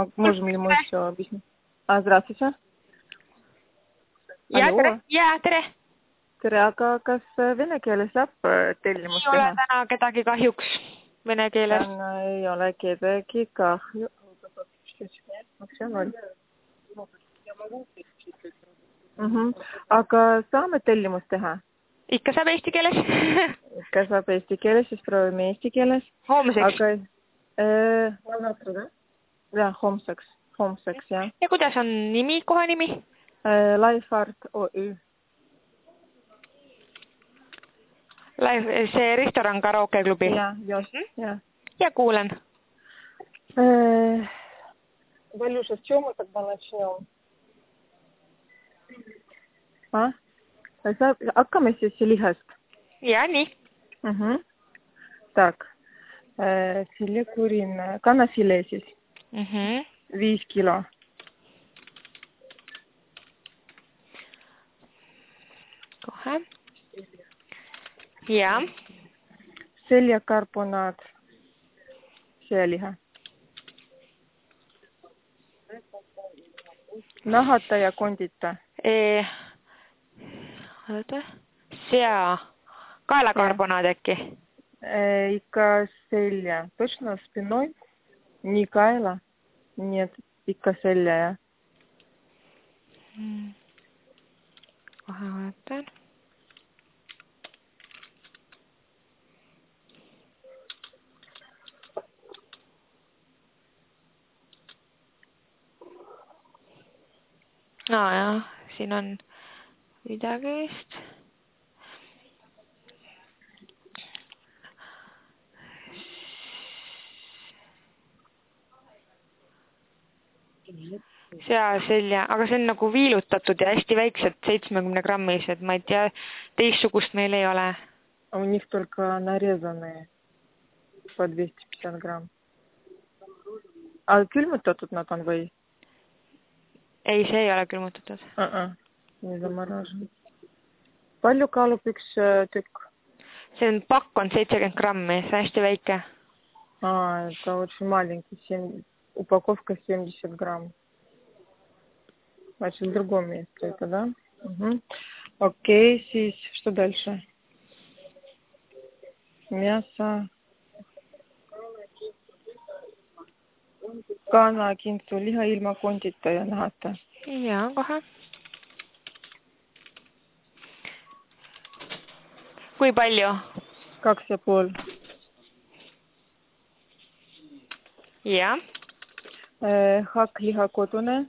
можем ли мы еще объяснить? Здравствуйте. Ja, tere. Ja, tere. Tere, aga kas vene keeles saab tellimust Ei ole teha? täna kedagi kahjuks vene keeles. Täna ei ole kedagi kahju. Aga saame tellimust teha? Ikka saab eesti keeles. Ikka saab eesti keeles, siis proovime eesti keeles. Homseks. Aga homseks, jah. Ja kuidas on nimi, koha nimi? Lifeart OÜ. See restoran karaoke klubi. Ja, just, ja. Ja kuulen. Валюша, с чего мы тогда начнем? Hakkame siis lihast. Ja, nii. Так. Filee kannafilee siis. 5 kilo. Kohe. Ja. Seljakarbonaat. Sealiha. Nahata ja kondita. Sea. Kaelakarbonaat äkki? Ikka selja. Точно спиной. Не kaela. Нет, ikka selja, jah. Kohe vaatan. Jah, siin on midagi vist. Selja, aga see on nagu viilutatud ja hästi väiksed 70 grammised, ma ei tea, teistsugust meil ei ole. У них только нарезанные по 250 грамм. Külmutatud nad on või? Ei, see ei ole külmutatud. Не заморожен. Palju kaalub üks tükk? See on pakk on 70 grammi, see on hästi väike. Это очень маленький, упаковка 70 грамм. Значит, в другом месте это, да? Окей, siis, что дальше? Мясо. Kana, kintsu, liha ilma kondita ja nahata. Ja, kohe. Kui palju? 2,5. Ja. Hakkliha kodune.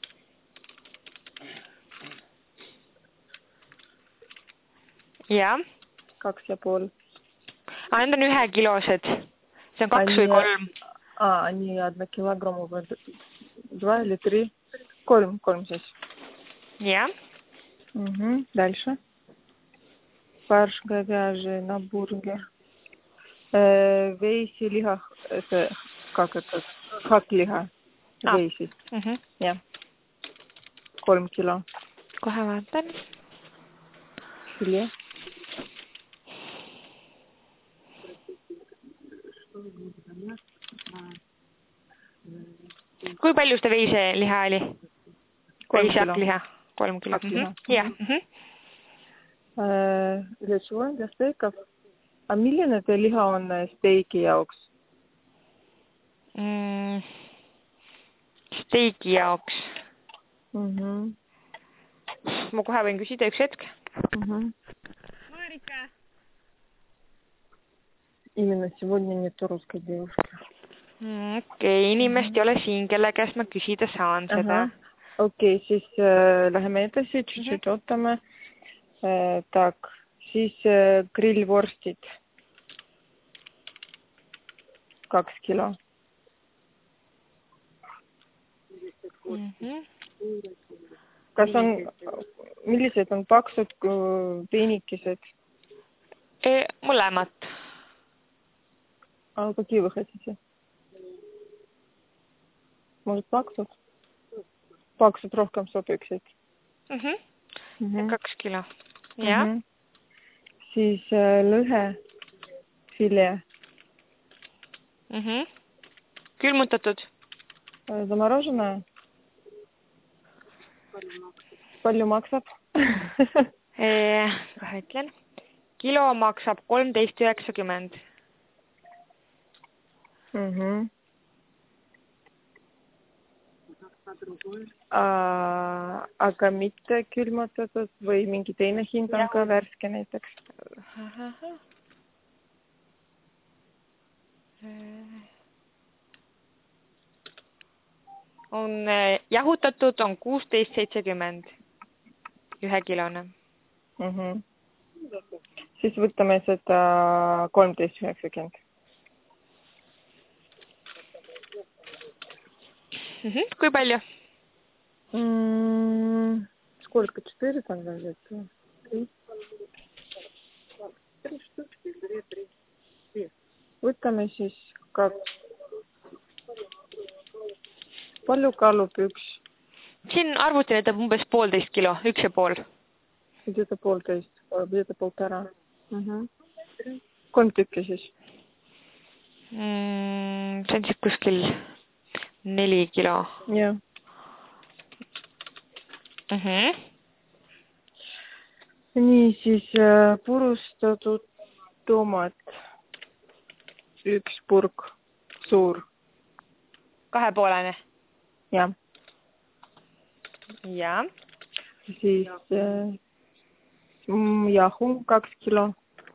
Ja. 2,5. Need on 1 kilosed. See on 2 või 3. Они 1 килограммовые. 2 или 3? 3 siis. Ja. Дальше. Фарш говяжий на бургер. Veisiliha, как это? Hakkliha. Veisis. Jah. 3 kilo. Kohe vaatan. Filee. Kui palju seda veiseliha oli? 3 kilo. Veiseliha. 3 kilo. Jah. Для чего? Для стейков. Milline te liha on steiki jaoks? Steiki jaoks. Ma kohe võin küsida üks hetk. Marika. Именно сегодня нету русской девушки. Okei, inimest ei ole siin, kelle käest ma küsida saan seda. Okei, siis läheme edasi, tšutšut ootame. Tak, siis grillvorstid. 2 kilo. Kas on, millised on paksud, peenikesed? Mõlemat. Какие вы хотите? Может, paksud? Paksud rohkem sobiksid. 2 kilo. Jah. Siis lõhe, filee. Külmutatud? Замороженное? Palju maksab? Kohe ütlen. Kilo maksab 13,90. Aga mitte külmutatud või mingi teine hind on ka värske näiteks? On jahutatud on 16,70 1-kilone. Siis võtame seda 13,90. Kui palju? Сколько? 4 там лежит? 3. Võtame siis 2. Palju kaalub üks? Siin arvuti näitab umbes 1,5 kilo, 1,5. Где-то 1,5, где-то 1,5. 3 tükki siis? See on siis kuskil 4 kilo. Jah. Nii siis purustatud tomat. 1 purk, suur. 2,5. Jah. Ja. Siis jahu 2 kilo.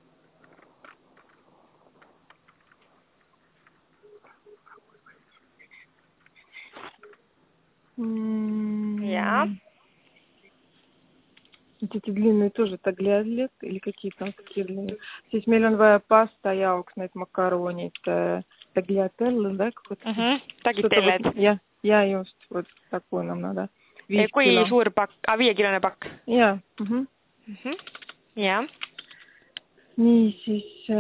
Ja. Эти длинные тоже таgliatelle или какие там такие длинные. Здесь meil on vaja pasta jaoks need makaronid tagliatelle, да? Tagliatelled. Ja just, вот такой нам надо. Kui suur pakk? 5-kilone pakk? Ja. Ja. Nii siis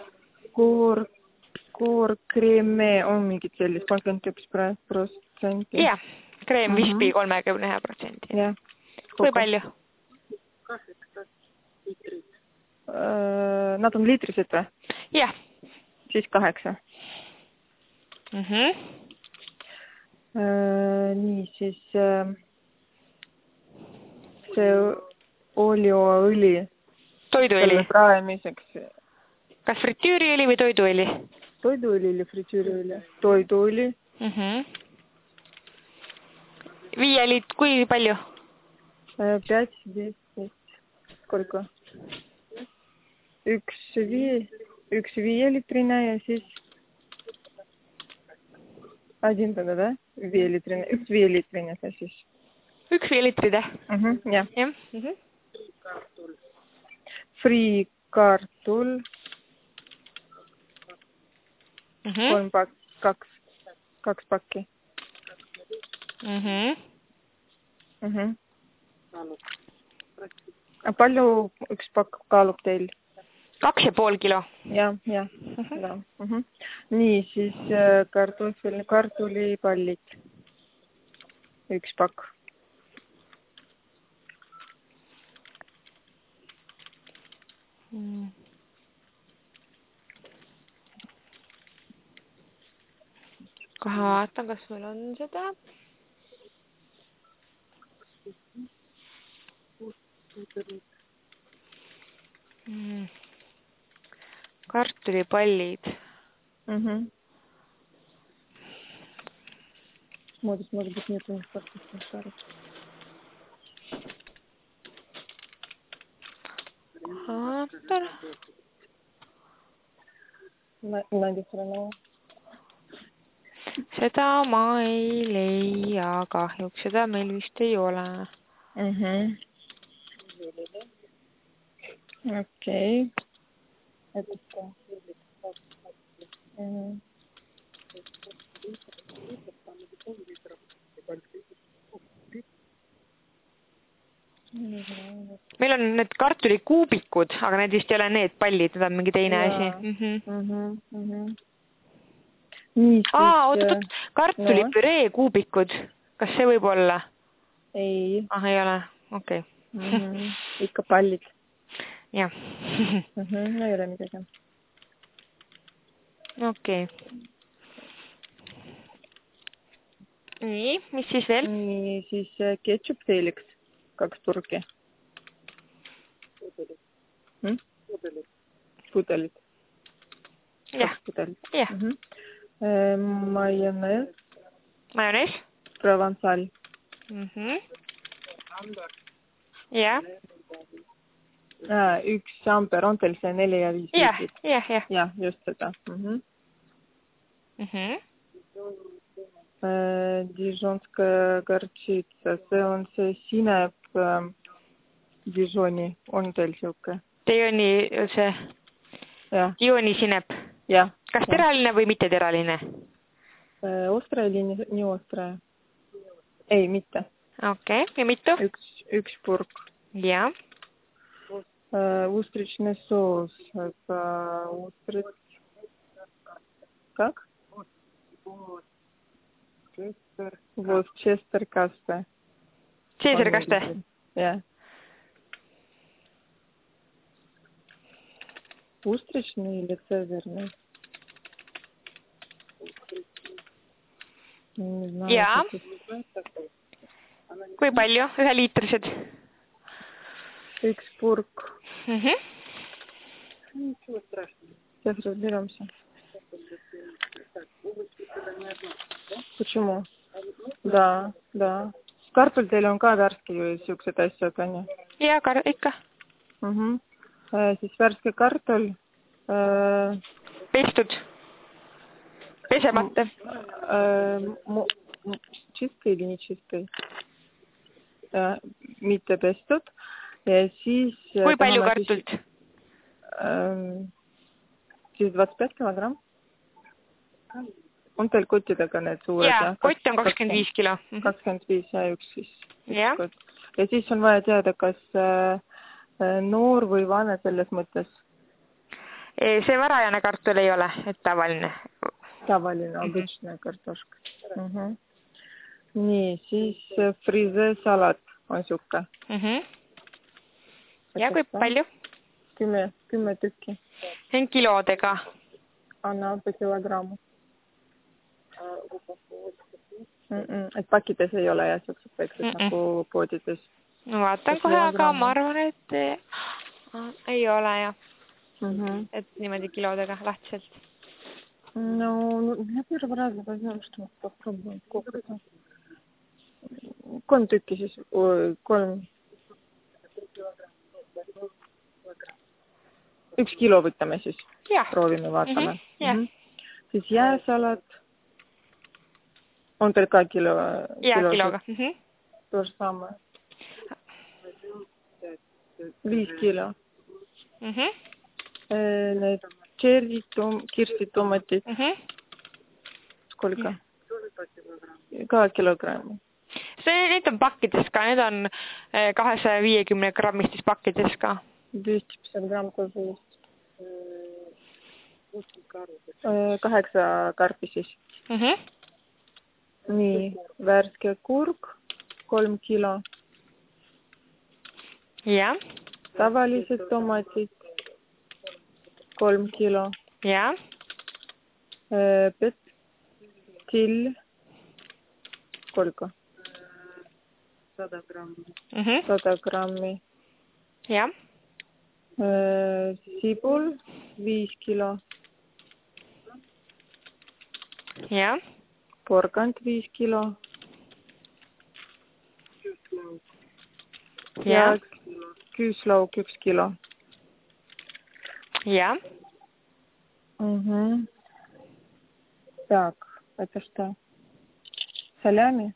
koorkreeme on mingid sellist 31%. Jah, kreem vispi 31%. Jah. Kui palju? 8 liitrit. Nad on liitrised või? Jah. Siis 8. Nii siis see olioõli. Toiduõli. Selle praemiseks. Kas fritüüriõli või toiduõli? Toiduõli или fritüüriõli? Toiduõli. 5 kui palju? 5, 10. Сколько? 1 5-litrine ja siis 1 тогда, да? 5-litrine. 1 5-litrine see siis. 1 5-litrine? Jah. Jah. Friikartul. 2 pakki. Palju üks pakk kaalub teil? 2,5 kilo. Jah. Nii siis kartulipallid. 1 pakk. Kohe vaatan, kas meil on seda. Kartulipallid. Может быть, нет у них картофельных шаров. Vaatan. Надя Хранова. Seda ma ei leia kahjuks, seda meil vist ei ole. Okei. Meil on need kartulikuubikud, aga need vist ei ole need pallid, need on mingi teine asi. Oot, kartulipüree kuubikud. Kas see võib olla? Ei. Ei ole, okei. Ikka pallid. Jah. Ei ole midagi. Okei. nii, mis siis veel? Nii, siis ketšup Felix, 2 purki. Pudelit. Jah. Jah. Majonees. Majonees. Provençal. Jah. 1 amper, on teil see 4 ja 5 liitrit? Jah, just seda. Dijonska gortšitsa, see on see sinep Dijoni, on teil siuke? Dijoni sinep. Jah. Kas teraline või mitte teraline? Ostra или не ostra? Ei, mitte. Okei, ja mitu? 1 purk. Jah. Устричный соус, это устриц. Как? Честер касте. Честер касте? Jah. Устричный или цезарный? Jaa. Kui palju? 1 liitrised? 1 purk. Сейчас разберемся. Почему? Да. Kartul teil on ka värske ju siuksed asjad, on ju? Jaa, ikka. Siis värske kartul. Pestud? Pesemata? Чистый или не чистый? Mitte pestud. Ja siis... Kui palju kartult? Siis 25 kilogramm. On teil kottidega need suured? Jaa, kott on 25 kilo. 25 ja 1 siis. Jah. Ja siis on vaja teada, kas noor või vane selles mõttes? See varajane kartul ei ole, et tavaline. Tavaline, обычная картошка. Nii, siis frize salat on siuke. Ja kui palju? 10 tükki. See on kilodega. Anna по kilogrammu. Et pakkides ei ole ja siuksed väiksed nagu poodides. No vaatan kohe, aga ma arvan, et ei ole ja. Et niimoodi kilodega lahtiselt. No, я первый раз возьмем, что мы попробуем. Сколько это? 3 tükki siis, 3. 1 kilo võtame siis. Proovime, vaatame. Siis jääsalat. On teil ka kilo? Jaa, kiloga. То же самое. 5 kilo. Need черри, kirstitomatid. Сколько? Ka kilogrammi. Need on pakkides ka, need on 250 grammistis pakkides ka. 250 gramm kogu just. 8 karpi siis. Nii, värske kurk, 3 kilo. Jah. Tavalised tomatid, 3 kilo. Jah. Petil, сколько? 100 grammi. Jah. Sibul, 5 kilo. Jah. Porgand, 5 kilo. Ja. Küüslauk, 1 kilo. Ja. Так, это что? Салями?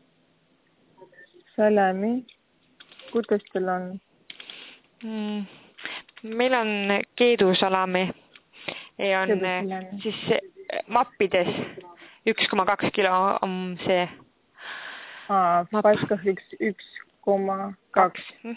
Салями. Kuidas teil on? Meil on keedusalami ja on siis mappides 1,2 kilo on see. Paskah 1,2.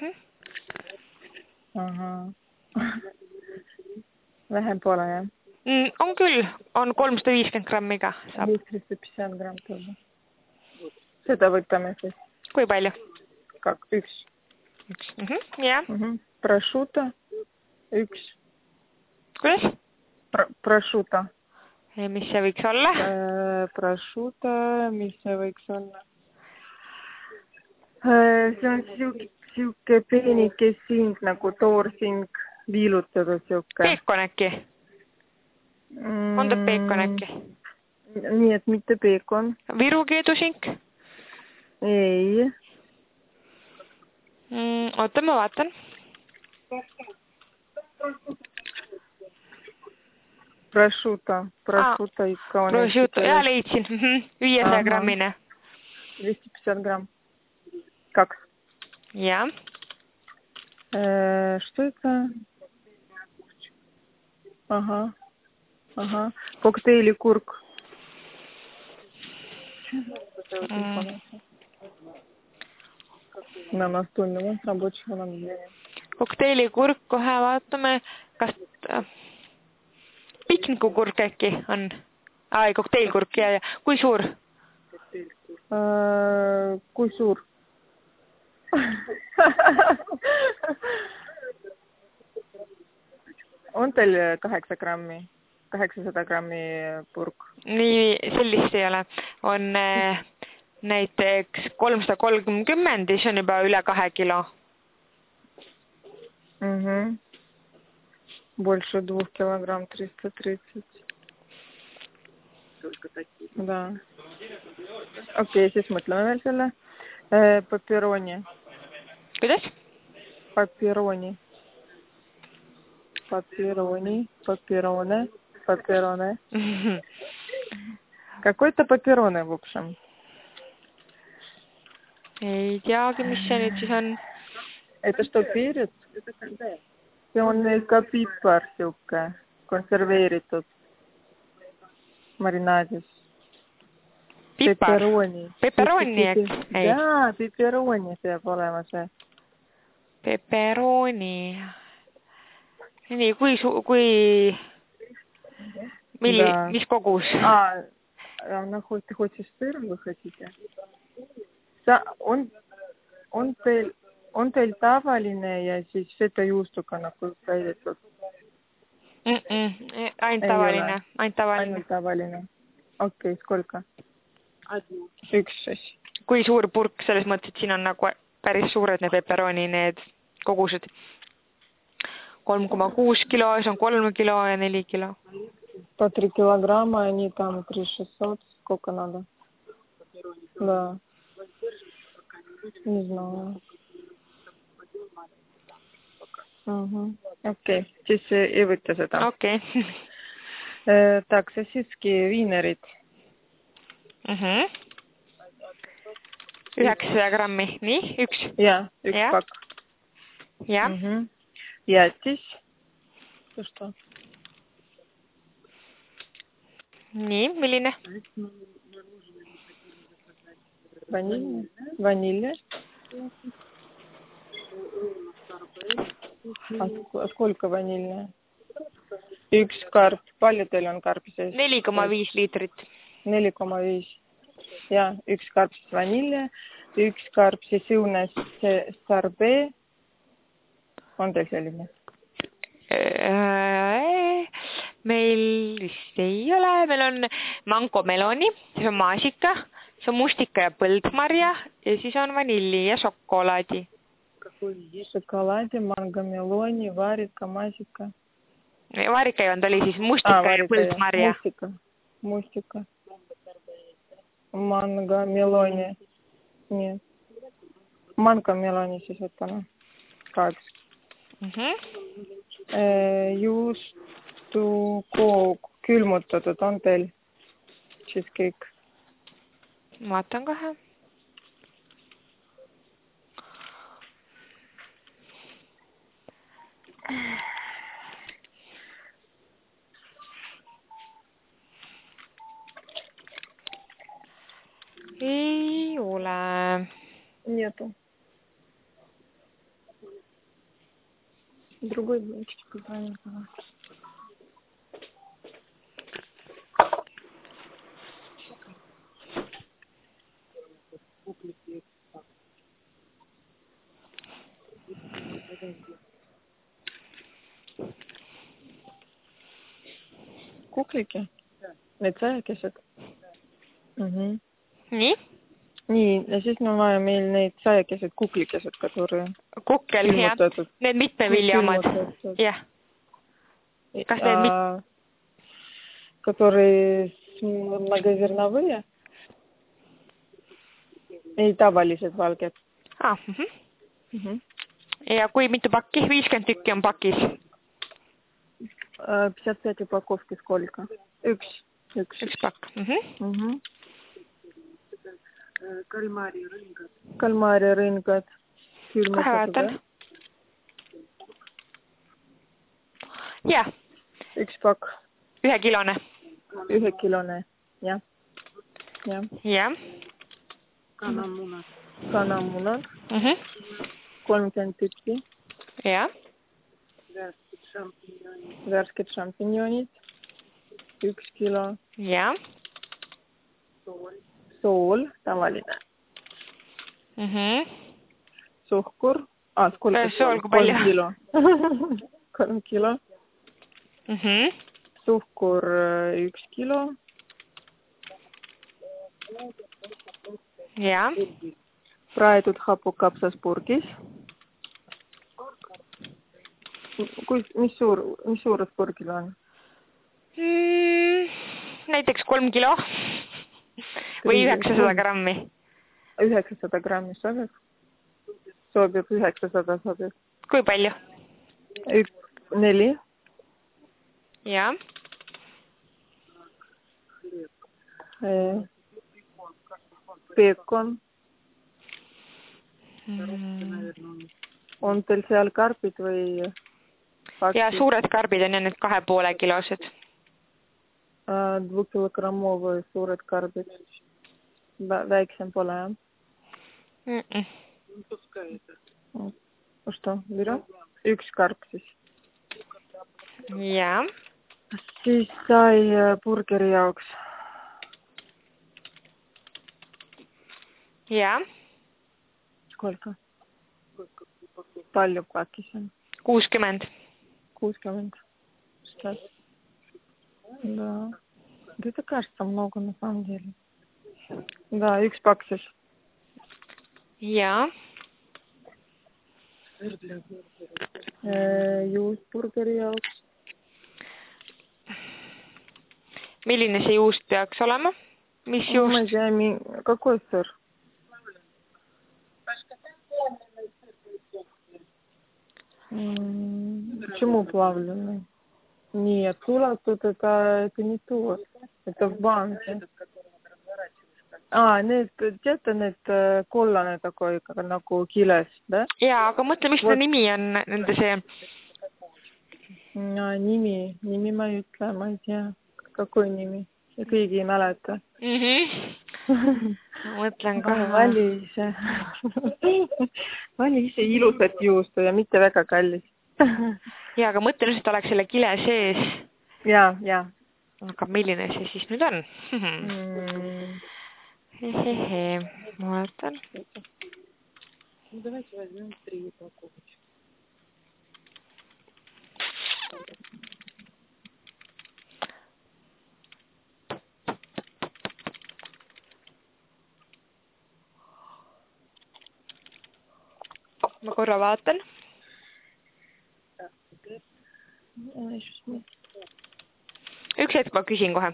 Vähem pole, jah? On küll, on 350 grammiga. 350 gramm tuleb. Seda võtame siis. Kui palju? 1. Jah. Prosciutto, 1. Kuidas? Prosciutto. Mis see võiks olla? Prosciutto, mis see võiks olla? See on siuke peenike sing nagu toorsing, viilutatud siuke. Peekon äkki? On ta peekon äkki? Nii, et mitte peekon. Viru keedusink? Ei. Oota, ma vaatan. Prosciutto ikka on. Prosciutto, jaa, leidsin. 500 grammine. 250 gramm. 2. Jah. Что это? Ага. Коктейли-курк. На настольного рабочего набора. Kokteilikурk, kohe vaatame, kas piknikukurk äkki on? Ai, kokteilkurk, ja. Kui suur? Kui suur? On teil 800 grammi purk? Nii, sellist ei ole. On näiteks 330, see on juba üle 2 kilo. Больше 2 килограмм, 330. Да. Okei, siis mõtleme veel selle. Paperoni. Kuidas? Paperone. Какой-то paperone, в общем. Ei teagi, mis see nüüd siis on. Это что, перец? See on ikka pipar, siuke, konserveeritud marinaadis. Pipar? Peperoni. Peperoni äkki? Jaa, peperoni peab olema see. Peperoni. Nii, mis kogus? Хоть и сыр вы хотите? On teil tavaline ja siis fetajuustuga nagu täidetud? Ainult tavaline. Okei, сколько? Üks. Kui suur purk, selles mõttes, et siin on nagu päris suured need peperoni, need kogused. 3,6 kilo, see on 3 kilo ja 4 kilo. По 3 килограмма, они там 3600, сколько надо? Да. Не знаю. Okei, siis ei võtta seda. Okei. Tak, sosiski viinerid. 900 grammi, nii, üks. Jaa, üks pakk. Jah. Jätis. Nii, milline? Vanilje. Сколько vanilje? Üks karp. Palju teil on karp sees? 4,5 liitrit. 4,5. Ja, üks karp siis vanilje, üks karp siis õunes sorbet. On teil selline? Meil vist ei ole. Meil on mangomeloni, see on maasika, see on mustika ja põldmarja ja siis on vanilli ja šokolaadi. Šokolaadi, mangomeloni, vaarika, maasika. Vaarika ei olnud, oli siis mustika ja põldmarja. Mustika. Mangomeloni. Nii. Mangomeloni siis võtame. 2. Juustu külmutatud on teil cheesecake? Vaatan kohe. Ei ole. Нету. Другой блочек позвонил. Куклики? need sajakesed. Nii? Nii, ja siis on vaja meil neid sajakesed kuklikesed, которые Kukkel, jah. Need mitmeviljamad. Jah. Kas need которые многозерновые? Ei, tavalised valged. Ja kui mitu pakki? 50 tükki on pakis. 55 упаковки сколько? Üks pakk. Kalmaarirõngad. Kohe vaatan. Jah. Üks pakk. 1 kilone. 1 kilone, jah. Jah. Kanamunad. 30 tükki. Jah. Värsked šampinjonid. 1 kilo. Jah. Sool, tavaline. Suhkur. Sool, kui palju? 3 kilo. 3 kilo. Suhkur 1 kilo. Jah. Praetud hapukapsas purgis. Mis suurus purgil on? Näiteks 3 kilo või 900 grammi. 900 grammi sobib? Sobib, 900 sobib. Kui palju? 4. Jah. Peekon. On teil seal karbid või? Ja suured karbid on ja need 2,5 kilosed. 2-kilogrammovые suured karbid. Väiksem pole, jah? Что, берем? 1 karp siis. Jah. Siis sai burgeri jaoks. Jah. Сколько? Palju pakis on? 60. 60. Сейчас. Да. Это кажется много на самом деле. Да, 1 pakk siis. Jah. Juust burgeri jaoks. Milline see juust peaks olema? Mis juust? Ma ei tea, какой сыр? Почему плавленый? Нет, сулатут это не то. Это в банке. Need, teate, need kollane такой, nagu kiles, да? Jaa, aga mõtle, mis see nimi on nende see? Nimi ma ei ütle, ma ei tea. Какой nimi? Kõigi ei mäleta. Mõtlen kohe. Vali ise ilusat juustu ja mitte väga kallis. Jaa, aga mõtle, et oleks selle kile sees. Jaa. Aga milline see siis nüüd on? Ma vaatan. Давайте возьмем 3 упаковочки. Ma korra vaatan. Üks hetk ma küsin kohe.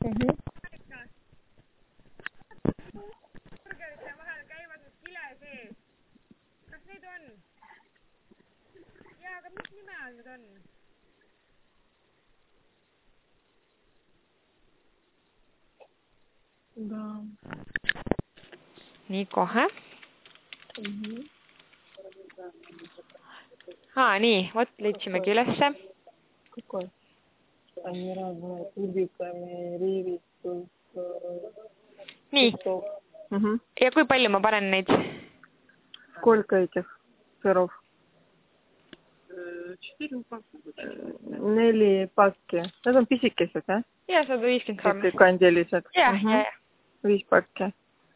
Burgerite vahel käivad nüüd kile sees. Kas neid on? Jaa, aga mis nime all need on? Nii kohe. Nii, vot leidsimegi ülesse. Какой? Они разные, кубиками, ривистус. Nii. Ja kui palju ma panen neid? Сколько этих сыров? 4 pakki. Need on pisikesed, jah? Jaa, 150 grammi. Kandilised. Jah. 5 pakki.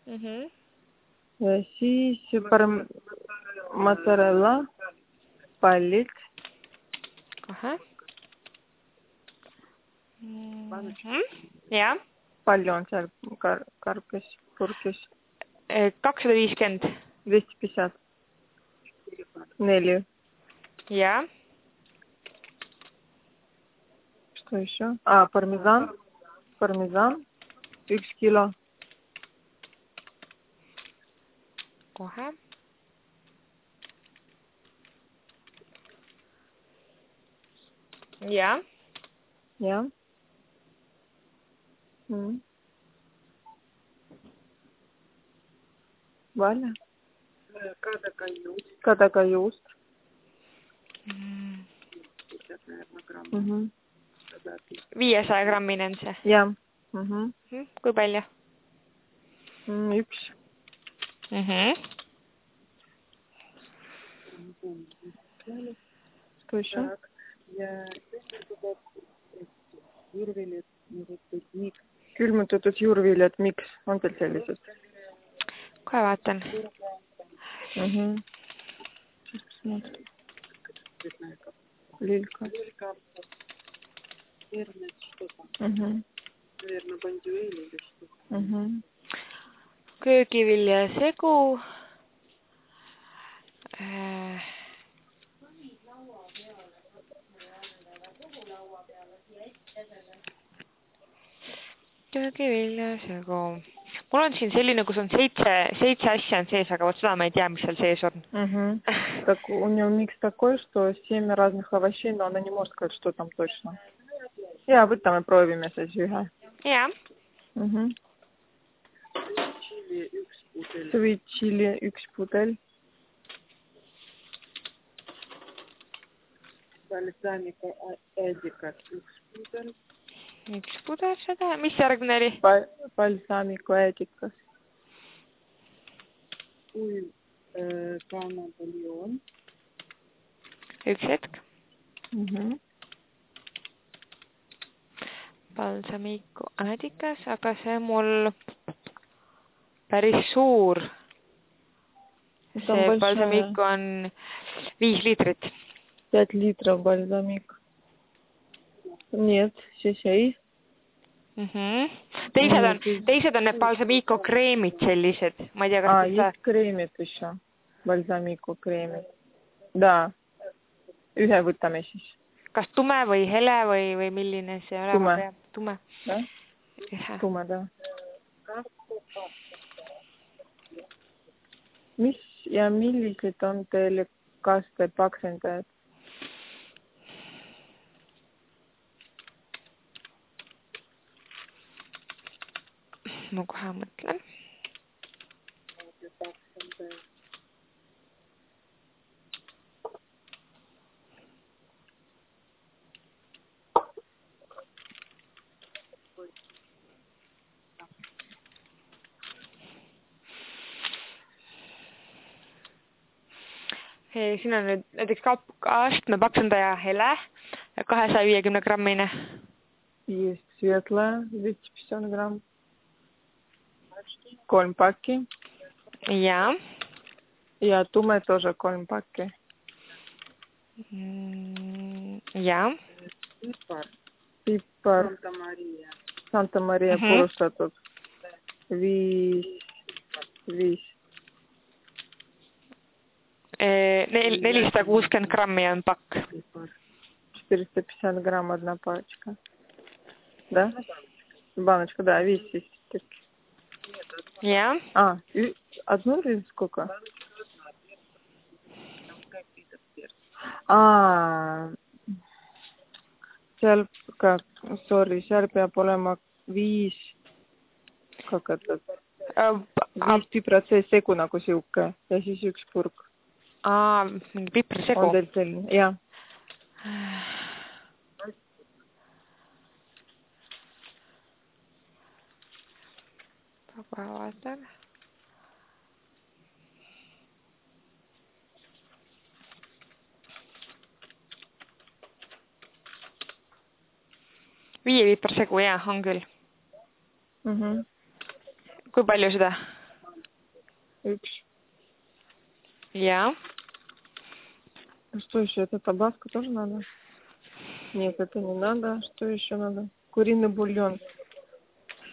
Ja siis mozzarella, pallid. Kohe. jah. palju on seal karbis, purgis? 250. 250. 4. jah. Что еще? Пармезан. Пармезан. 1 kilo. Kohe. jah. jah. Vaля. Kadakajuust. 500 grammine on see? jah. Kui palju? 1. Что еще? Külmutatud juurviljad, miks on teil sellised? Kohe vaatan. Lilka. Köögiviljasegu. Köögiviljasegu. Mul on siin selline, kus on 7 asja on sees, aga vot seda ma ei tea, mis seal sees on. Так у него микс такой, что 7 разных овощей, но она не может сказать, что там точно. Ja, võtame, proovime siis ühe. Jah. Sweet chili 1 pudel. Balsamico edicat 1 pudel. 1 pudel seda. Mis järgmine oli? Balsamico edicas. Kuiv kanapuljon. 1 hetk. Balsamico edicas, aga see mul päris suur. See balsamico on 5 liitrit. 5 liitrov balsamico. Нет, siis ei. Teised on need balsamico kreemid sellised. Ma ei tea, kas есть kreemid еще. Balsamico kreemid. Da. Ühe võtame siis. Kas tume või hele või milline see olema peab? Tume. Tume, da. Mis ja millised on teil kaste paksendajad? Ma kohe mõtlen. Siin on nüüd näiteks astme paksendaja hele 250 grammine. Есть светлая 250 грамм. 3 паки. Ja. Ja tume тоже 3 паки. Ja. Pipar. Santa Maria purustatud. 5. 460 grammi on pakk. 450 грамм одна пачка. Да? Баночка, да, 5 штуки. Ja. Одну или сколько? Seal ka, seal peab olema 5 piprasees segu nagu siuke ja siis 1 purk. Mingi piprasegu. On teil selline? Jah. Kohe vaatan. Viie piprarsegu, on küll. Kui palju seda? 1. Ja. Что еще? Это табаско тоже надо? Нет, это не надо. Что еще надо? Куриный бульон.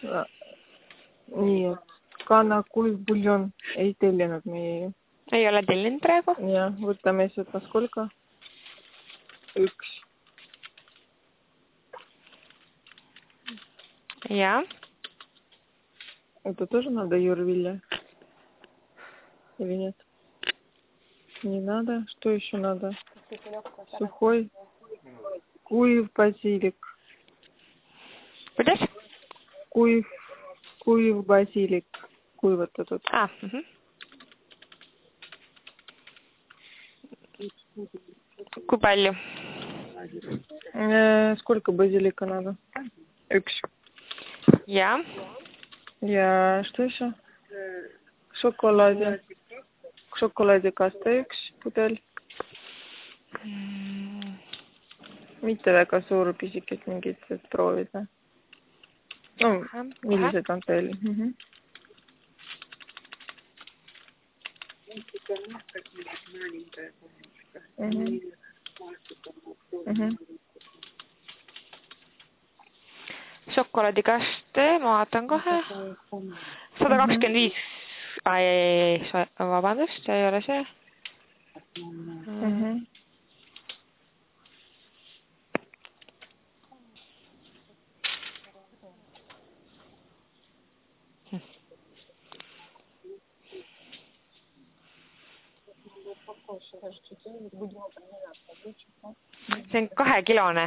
nii, et kana kuivbuljon ei tellinud meie ju. Ei ole tellinud praegu? Ja, võtame seda skolka. 1. Ja. Это тоже надо юрвилля? Или нет? Не надо. Что еще надо? Сухой. Куев базилик. Kuidas? Kuiv basilik. Kuivatatud. Kui palju? Сколько базилика надо? 1. Ja. Ja что еще? Šokolaadikasta 1 pudel. Mitte väga suur pisikest mingit proovida. No, millised on teil? Šokolaadikaste, ma vaatan kohe. 125. Ai, vabandust, see ei ole see. See on 2-kilone.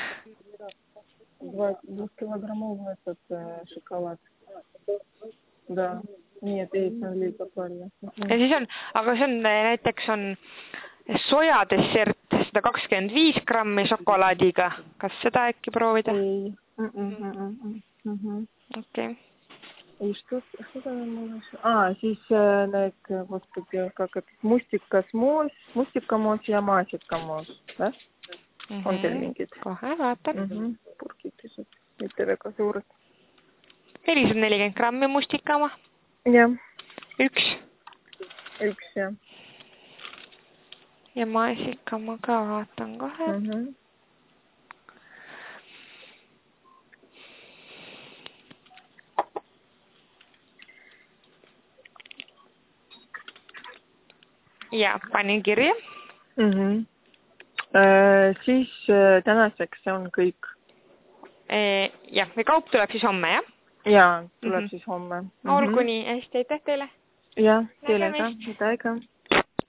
2-килограммовый этот шоколад. Да. Nii, et ees on liiga palju. Ja siis on, aga see on näiteks on sojadessert 125 grammi šokolaadiga. Kas seda äkki proovida? Ei. Okei. И что там можешь? Siis need, господи, как это, mustikamaos ja maasikamaos, да? On teil mingid? Kohe vaatan. Purkitised, mitte väga suured. 440 grammi mustikama. Jah. 1. 1, jah. Ja maasikama ka vaatan kohe. Ja, panin kirja. Siis tänaseks on kõik. Ja, või kaup tuleb siis homme, jah? Jaa, tuleb siis homme. Olgu nii, hästi, aitäh teile. Jah, teile ka. Aitäh.